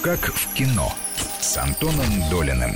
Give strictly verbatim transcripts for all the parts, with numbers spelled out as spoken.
Как в кино с Антоном Долиным.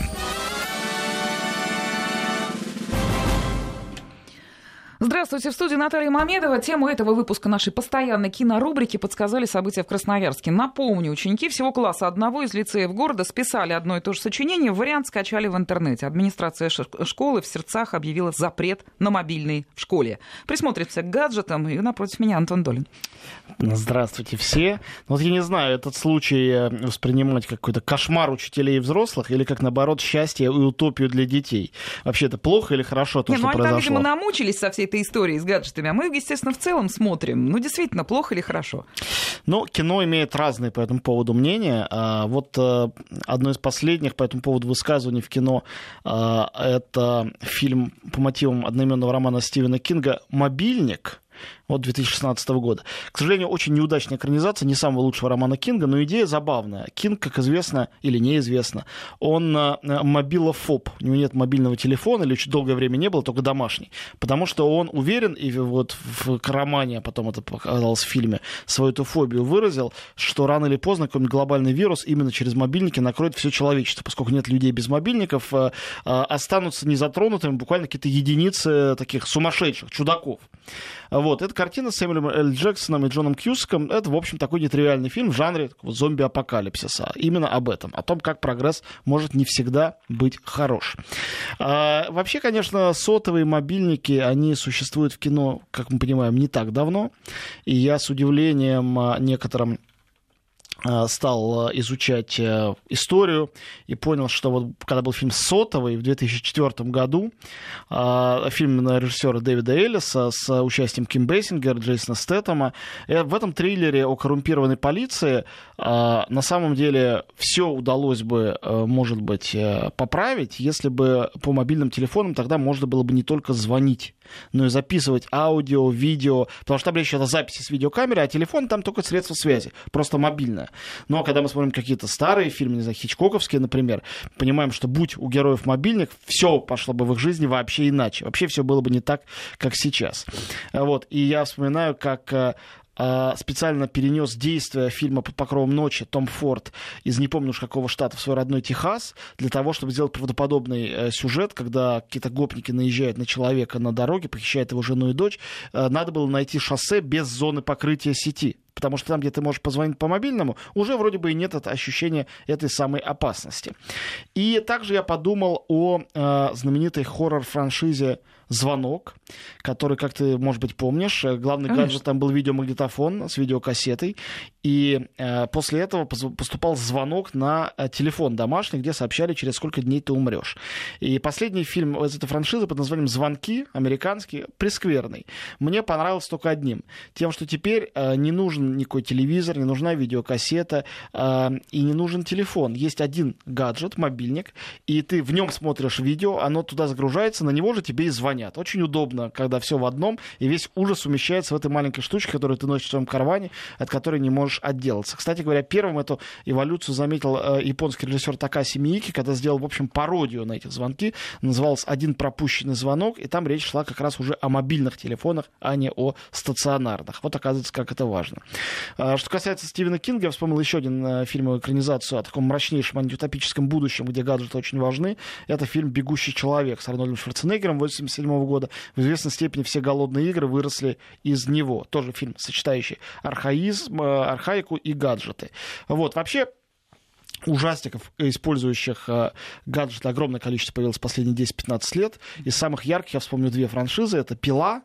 Здравствуйте, в студии Наталья Мамедова. Тему этого выпуска нашей постоянной кинорубрики подсказали события в Красноярске. Напомню, ученики всего класса одного из лицеев города списали одно и то же сочинение, вариант скачали в интернете. Администрация школы в сердцах объявила запрет на мобильный в школе. Присмотрится к гаджетам, и напротив меня Антон Долин. Здравствуйте все. Вот я не знаю, этот случай воспринимать как какой-то кошмар учителей и взрослых, или как, наоборот, счастье и утопию для детей. Вообще это плохо или хорошо, то, не, что ну, произошло? Они там, видимо, намучились со всей этой историей с гаджетами, а мы, естественно, в целом смотрим. Ну, действительно, плохо или хорошо? Ну, кино имеет разные по этому поводу мнения. Вот одно из последних по этому поводу высказываний в кино — это фильм по мотивам одноименного романа Стивена Кинга «Мобильник». Вот две тысячи шестнадцатого года. К сожалению, очень неудачная экранизация не самого лучшего романа Кинга, но идея забавная. Кинг, как известно или неизвестно, он мобилофоб. У него нет мобильного телефона, или очень долгое время не было, только домашний. Потому что он уверен, и вот в романе, а потом это показалось в фильме, свою эту фобию выразил, что рано или поздно какой-нибудь глобальный вирус именно через мобильники накроет все человечество. Поскольку нет людей без мобильников, останутся незатронутыми буквально какие-то единицы таких сумасшедших, чудаков. Вот. Эта картина с Сэмюэлем Л. Джексоном и Джоном Кьюсаком — это, в общем, такой нетривиальный фильм в жанре вот, зомби-апокалипсиса. Именно об этом. О том, как прогресс может не всегда быть хорош. А, вообще, конечно, сотовые мобильники, они существуют в кино, как мы понимаем, не так давно. И я с удивлением некоторым стал изучать историю и понял, что вот когда был фильм «Сотовый» в две тысячи четвёртом году, фильм режиссера Дэвида Эллиса с участием Ким Бейсингер, Джейсона Стэтэма, в этом триллере о коррумпированной полиции на самом деле все удалось бы, может быть, поправить, если бы по мобильным телефонам тогда можно было бы не только звонить, но и записывать аудио, видео, потому что там речь идет о записи с видеокамеры, а телефон там только средство связи, просто мобильное. Ну, а когда мы смотрим какие-то старые фильмы, не знаю, хичкоковские, например, понимаем, что будь у героев мобильник, все пошло бы в их жизни вообще иначе. Вообще все было бы не так, как сейчас. Вот. И я вспоминаю, как специально перенес действие фильма «Под покровом ночи» Том Форд из не помню уж какого штата в свой родной Техас для того, чтобы сделать правдоподобный сюжет, когда какие-то гопники наезжают на человека на дороге, похищают его жену и дочь. Надо было найти шоссе без зоны покрытия сети. Потому что там, где ты можешь позвонить по мобильному, уже вроде бы и нет ощущения этой самой опасности. И также я подумал о э, знаменитой хоррор-франшизе «Звонок», который, как ты, может быть, помнишь, главный Конечно. гаджет там был видеомагнитофон с видеокассетой. И э, после этого поступал звонок на телефон домашний, где сообщали, через сколько дней ты умрешь. И последний фильм из этой франшизы под названием «Звонки», американский, прескверный. Мне понравился только одним. Тем, что теперь э, не нужен никакой телевизор, не нужна видеокассета э, и не нужен телефон. Есть один гаджет, мобильник, и ты в нем смотришь видео, оно туда загружается, на него же тебе и звонят. Очень удобно, когда все в одном, и весь ужас умещается в этой маленькой штучке, которую ты носишь в своем кармане, от которой не можешь отделаться. Кстати говоря, первым эту эволюцию заметил э, японский режиссер Такаси Миики, когда сделал, в общем, пародию на эти звонки. Называлась «Один пропущенный звонок», и там речь шла как раз уже о мобильных телефонах, а не о стационарных. Вот, оказывается, как это важно. Что касается Стивена Кинга, я вспомнил еще один фильм, экранизацию о таком мрачнейшем антиутопическом будущем, где гаджеты очень важны. Это фильм «Бегущий человек» с Арнольдом Шварценеггером восемьдесят седьмого года. В известной степени все голодные игры выросли из него. Тоже фильм, сочетающий архаизм, архаику и гаджеты. Вот. Вообще, ужастиков, использующих э, гаджеты, огромное количество появилось в последние десять-пятнадцать лет. Из самых ярких я вспомню две франшизы. Это «Пила»,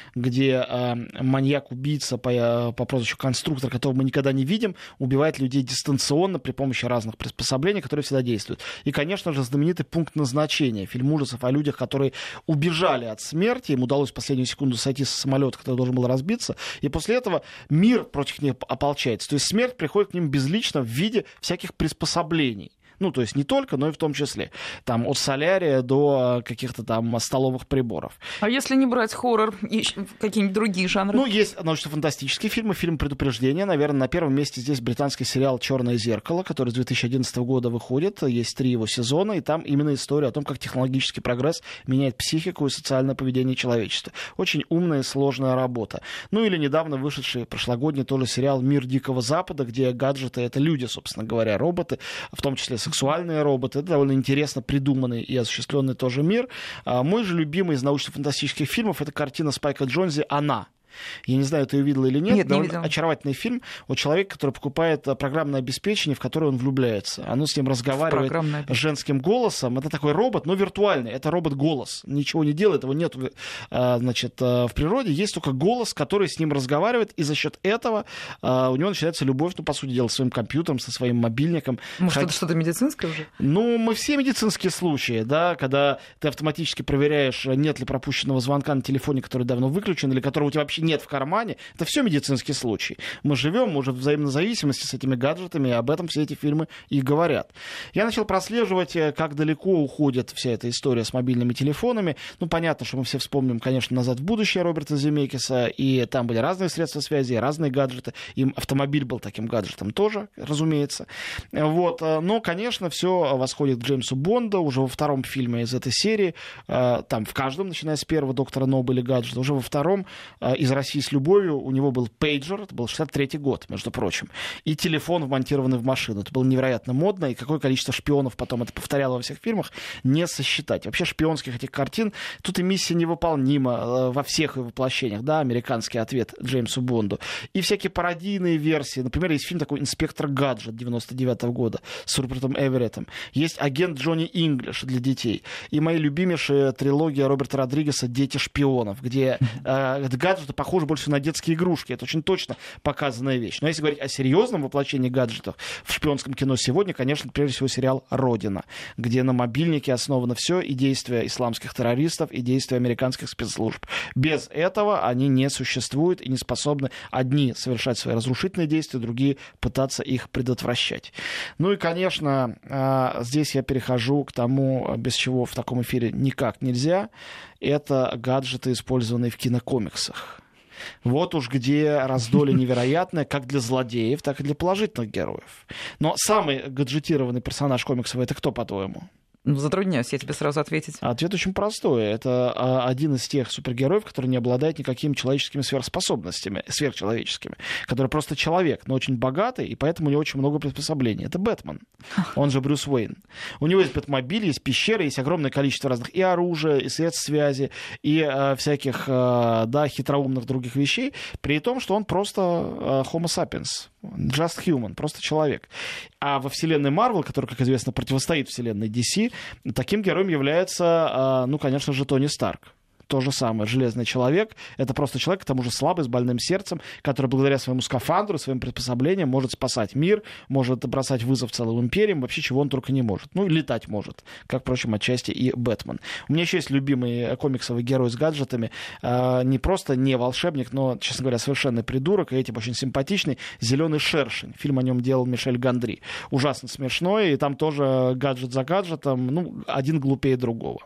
где э, маньяк-убийца по, по прозвищу Конструктор, которого мы никогда не видим, убивает людей дистанционно при помощи разных приспособлений, которые всегда действуют. И, конечно же, знаменитый «Пункт назначения», фильм ужасов о людях, которые убежали от смерти, им удалось в последнюю секунду сойти с самолета, который должен был разбиться, и после этого мир против них ополчается. То есть смерть приходит к ним безлично в виде всяких приспособлений. Ну, то есть не только, но и в том числе. Там от солярия до каких-то там столовых приборов. А если не брать хоррор и какие-нибудь другие жанры? Ну, есть научно-фантастические фильмы, фильм «Предупреждение». Наверное, на первом месте здесь британский сериал «Черное зеркало», который с две тысячи одиннадцатого года выходит. Есть три его сезона, и там именно история о том, как технологический прогресс меняет психику и социальное поведение человечества. Очень умная и сложная работа. Ну, или недавно вышедший прошлогодний тоже сериал «Мир Дикого Запада», где гаджеты — это люди, собственно говоря, роботы, в том числе сексуальные роботы. Это довольно интересно придуманный и осуществленный тоже мир. А мой же любимый из научно-фантастических фильмов — это картина Спайка Джонзи «Она». Я не знаю, ты ее видела или нет. Нет, не видела. Очаровательный фильм о человеке, который покупает программное обеспечение, в которое он влюбляется. Оно с ним разговаривает женским голосом. Это такой робот, но виртуальный. Это робот-голос. Ничего не делает, его нет, значит, в природе. Есть только голос, который с ним разговаривает, и за счет этого у него начинается любовь, ну, по сути дела, с своим компьютером, со своим мобильником. Может, Хоть... это что-то медицинское уже? Ну, мы все медицинские случаи, да, когда ты автоматически проверяешь, нет ли пропущенного звонка на телефоне, который давно выключен, или которого у тебя вообще нет в кармане. Это все медицинские случаи. Мы живем, мы уже в взаимной зависимости с этими гаджетами, и об этом все эти фильмы и говорят. Я начал прослеживать, как далеко уходит вся эта история с мобильными телефонами. Ну, понятно, что мы все вспомним, конечно, «Назад в будущее» Роберта Земекиса, и там были разные средства связи, разные гаджеты. И автомобиль был таким гаджетом тоже, разумеется. Вот. Но, конечно, все восходит к Джеймсу Бонду уже во втором фильме из этой серии. Там в каждом, начиная с первого «Доктора Но» были гаджеты. Уже во втором из «России с любовью» у него был пейджер, это был шестьдесят третий год, между прочим, и телефон, вмонтированный в машину. Это было невероятно модно, и какое количество шпионов потом это повторяло во всех фильмах, не сосчитать. Вообще шпионских этих картин, тут и миссия невыполнима во всех воплощениях, да, американский ответ Джеймсу Бонду, и всякие пародийные версии. Например, есть фильм такой «Инспектор Гаджет» девяносто девятого года с Рупертом Эвереттом. Есть «Агент Джонни Инглиш» для детей. И моя любимейшая трилогия Роберта Родригеса «Дети шпионов», где э, гаджеты похожи больше на детские игрушки. Это очень точно показанная вещь. Но если говорить о серьезном воплощении гаджетов в шпионском кино сегодня, конечно, прежде всего сериал «Родина», где на мобильнике основано все, и действия исламских террористов, и действия американских спецслужб. Без этого они не существуют и не способны одни совершать свои разрушительные действия, другие пытаться их предотвращать. Ну и, конечно, здесь я перехожу к тому, без чего в таком эфире никак нельзя. Это гаджеты, использованные в кинокомиксах. Вот уж где раздолье невероятное, как для злодеев, так и для положительных героев. Но самый гаджетированный персонаж комиксов — это кто, по-твоему? Ну, затрудняюсь я тебе сразу ответить. Ответ очень простой. Это а, один из тех супергероев, который не обладает никакими человеческими сверхспособностями, сверхчеловеческими, который просто человек, но очень богатый, и поэтому у него очень много приспособлений. Это Бэтмен. Он же Брюс Уэйн. У него есть Бэтмобиль, есть пещеры, есть огромное количество разных и оружия, и средств связи, и а, всяких а, да, хитроумных других вещей, при том, что он просто а, Homo sapiens. Just human, просто человек. А во вселенной Marvel, которая, как известно, противостоит вселенной ди си, таким героем является, ну, конечно же, Тони Старк. То же самое, Железный человек. Это просто человек, к тому же слабый, с больным сердцем, который благодаря своему скафандру, своим приспособлениям может спасать мир, может бросать вызов целым империям, вообще чего он только не может. Ну и летать может, как, впрочем, отчасти и Бэтмен. У меня еще есть любимый комиксовый герой с гаджетами. Не просто не волшебник, но, честно говоря, совершенно придурок, и этим очень симпатичный «Зеленый шершень». Фильм о нем делал Мишель Гондри. Ужасно смешной, и там тоже гаджет за гаджетом, ну, один глупее другого.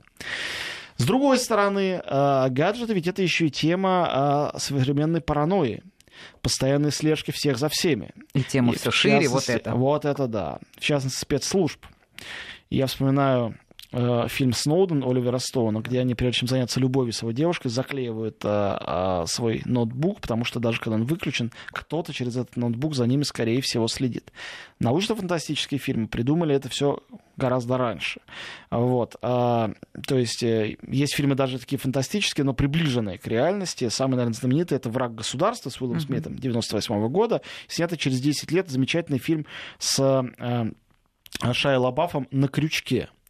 С другой стороны, гаджеты ведь это еще и тема современной паранойи, постоянной слежки всех за всеми. И тема и все шире, вот это. Вот это да. В частности, спецслужб. Я вспоминаю э, фильм «Сноуден» Оливера Стоуна, где они, прежде чем заняться любовью с его девушкой, заклеивают э, э, свой ноутбук, потому что даже когда он выключен, кто-то через этот ноутбук за ними, скорее всего, следит. Научно-фантастические фильмы придумали это все гораздо раньше. Вот. А, то есть есть фильмы даже такие фантастические, но приближенные к реальности. Самый, наверное, знаменитый — это «Враг государства» с Уиллом Смитом девяносто восьмого года. Снятый через десять лет замечательный фильм с а, Шайа Лабафом «На крючке».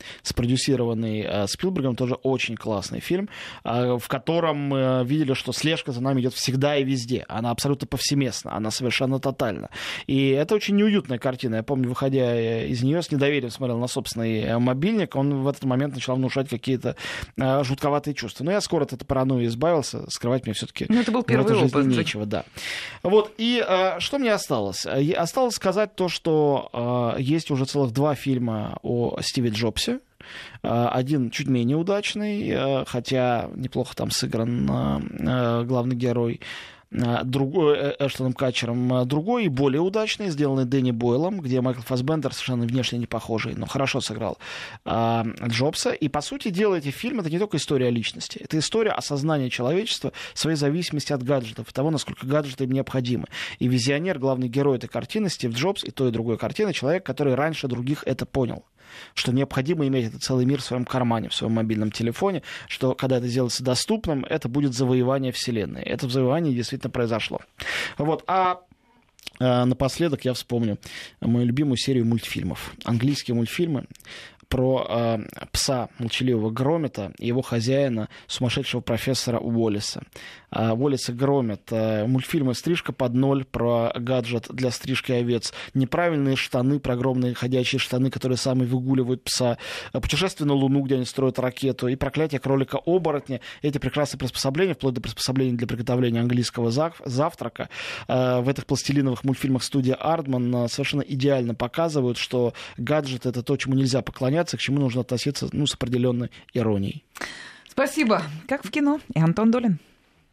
спродюсированный э, Спилбергом, тоже очень классный фильм, э, в котором мы видели, что слежка за нами идет всегда и везде. Она абсолютно повсеместна, она совершенно тотальна. И это очень неуютная картина. Я помню, выходя из нее, с недоверием смотрел на собственный мобильник, он в этот момент начал внушать какие-то э, жутковатые чувства. Но я скоро от этой паранойи избавился, скрывать мне все-таки в этой жизни нечего. Да. Вот, и э, что мне осталось? Осталось сказать то, что э, есть уже целых два фильма о Стиве Джобсе. Один чуть менее удачный, хотя неплохо там сыгран главный герой, другой, Эштоном Катчером, другой, более удачный, сделанный Дэнни Бойлом, где Майкл Фассбендер, совершенно внешне не похожий, но хорошо сыграл а, Джобса. И, по сути дела, эти фильмы — это не только история о личности, это история осознания человечества, своей зависимости от гаджетов, и того, насколько гаджеты им необходимы. И визионер, главный герой этой картины, Стив Джобс, и той, и другой картины, человек, который раньше других это понял, что необходимо иметь этот целый мир в своем кармане, в своем мобильном телефоне, что когда это сделается доступным, это будет завоевание Вселенной. Это завоевание действительно произошло. Вот. А э, напоследок я вспомню мою любимую серию мультфильмов. Английские мультфильмы про э, пса молчаливого Громита и его хозяина, сумасшедшего профессора Уоллиса. Э, Уоллиса Громит. Э, мультфильмы «Стрижка под ноль» про гаджет для стрижки овец, неправильные штаны про огромные ходячие штаны, которые сами выгуливают пса, «Путешествие на Луну», где они строят ракету, и «Проклятие кролика-оборотня». Эти прекрасные приспособления, вплоть до приспособлений для приготовления английского зав- завтрака, э, в этих пластилиновых мультфильмах студии Ардман совершенно идеально показывают, что гаджет — это то, чему нельзя поклоняться, к чему нужно относиться, ну, с определенной иронией. Спасибо. Как в кино. И Антон Долин.